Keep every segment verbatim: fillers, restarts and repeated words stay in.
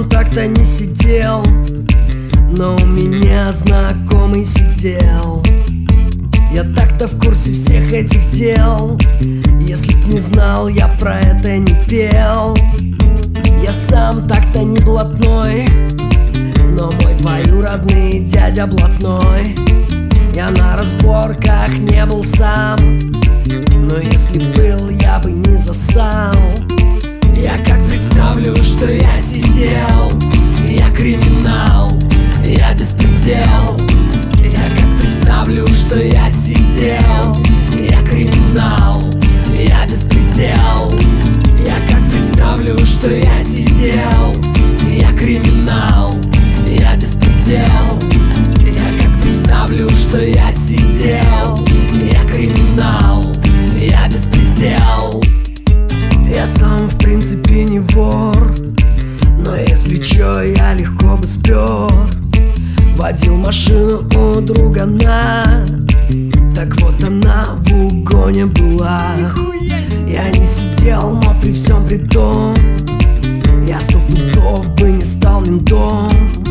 сам так-то не сидел, но у меня знакомый сидел. Я так-то в курсе всех этих дел. Если б не знал, я про это не пел. Я сам так-то не блатной, но мой двоюродный дядя блатной. Я на разборках не был сам, но если был, я бы не засал. Я как представлю, что я сидел, я криминал, я беспредел. Я как представлю, что я сидел, я криминал, я беспредел. Я как представлю, что я сидел, я криминал, я беспредел. Я как представлю, что я сидел, я криминал, я беспредел. Я сам в принципе не вор, но если чё, я легко бы спер. Водил машину у друга на, так вот она в угоне была. Я не сидел, но при всем при том я сто пудов бы не стал ментом.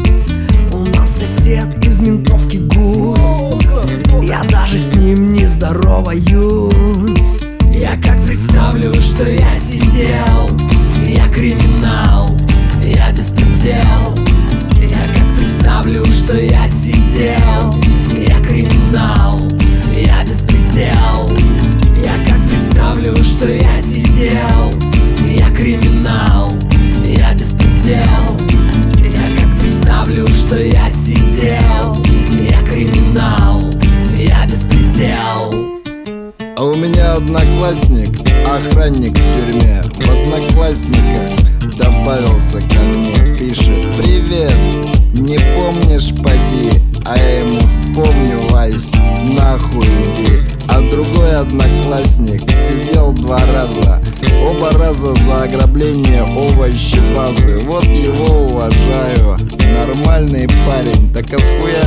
У нас сосед из ментовки гусь, я даже с ним не здороваюсь. Я как представлю, что я сидел, я криминал, я беспредел. Я как представлю, что я сидел, я криминал, я беспредел. Я как представлю, что я сидел, я криминал, я беспредел. Я как представлю, что я сидел, я криминал, я беспредел. А у меня одноклассник, охранник в тюрьме. В одноклассниках добавился ко мне, пишет: привет, не помнишь, поди. А я ему: помню, Вась, нахуй иди. А другой одноклассник сидел два раза, оба раза за ограбление овощебазы. Вот его уважаю, нормальный парень. Так а схуя